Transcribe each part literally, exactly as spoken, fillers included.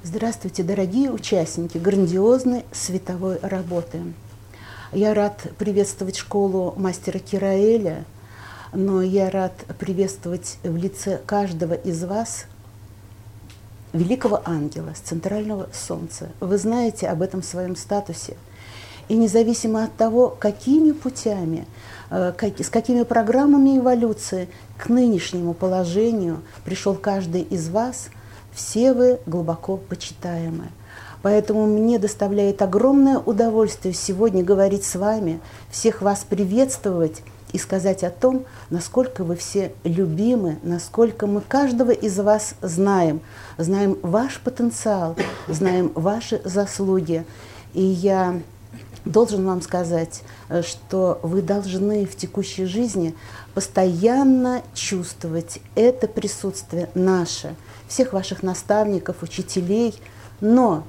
Здравствуйте, дорогие участники грандиозной световой работы. Я рад приветствовать школу мастера Кираэля, но я рад приветствовать в лице каждого из вас великого ангела с центрального солнца. Вы знаете об этом своем статусе. И независимо от того, какими путями, с какими программами эволюции к нынешнему положению пришел каждый из вас, все вы глубоко почитаемы. Поэтому мне доставляет огромное удовольствие сегодня говорить с вами, всех вас приветствовать и сказать о том, насколько вы все любимы, насколько мы каждого из вас знаем, знаем ваш потенциал, знаем ваши заслуги. И я должен вам сказать, что вы должны в текущей жизни постоянно чувствовать это присутствие наше, всех ваших наставников, учителей, но,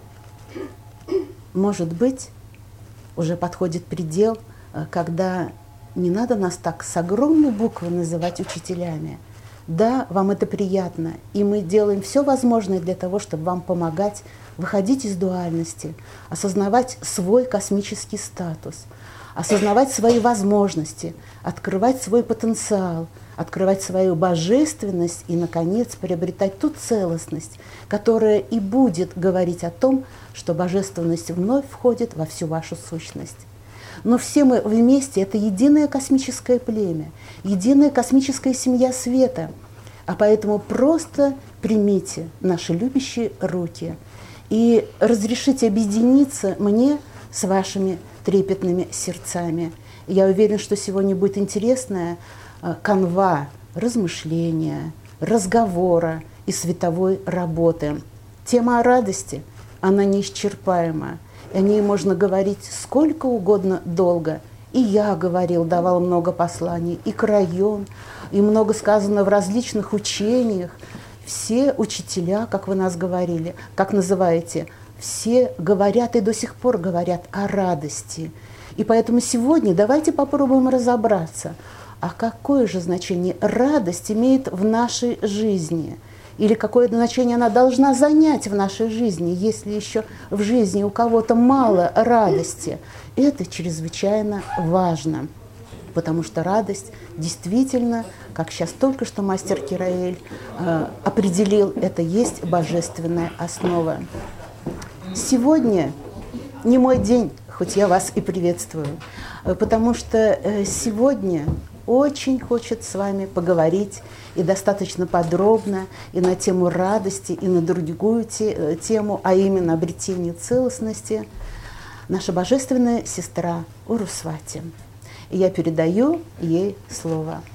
может быть, уже подходит предел, когда не надо нас так с огромной буквы называть учителями. Да, вам это приятно, и мы делаем все возможное для того, чтобы вам помогать выходить из дуальности, осознавать свой космический статус, осознавать свои возможности, открывать свой потенциал, открывать свою божественность и, наконец, приобретать ту целостность, которая и будет говорить о том, что божественность вновь входит во всю вашу сущность. Но все мы вместе – это единое космическое племя, единая космическая семья света, а поэтому просто примите наши любящие руки и разрешите объединиться мне с вашими трепетными сердцами. Я уверена, что сегодня будет интересная канва размышления, разговора и световой работы. Тема о радости, она неисчерпаема. О ней можно говорить сколько угодно долго. И я говорил, давал много посланий, и Крайон, и много сказано в различных учениях. Все учителя, как вы нас говорили, как называете, все говорят и до сих пор говорят о радости. И поэтому сегодня давайте попробуем разобраться, а какое же значение радость имеет в нашей жизни? Или какое значение она должна занять в нашей жизни, если еще в жизни у кого-то мало радости. Это чрезвычайно важно, потому что радость действительно, как сейчас только что мастер Кираэль э, определил, это есть божественная основа. Сегодня не мой день, хоть я вас и приветствую, потому что э, сегодня очень хочет с вами поговорить и достаточно подробно и на тему радости, и на другую те, тему, а именно обретение целостности, наша божественная сестра Урусвати. И я передаю ей слово.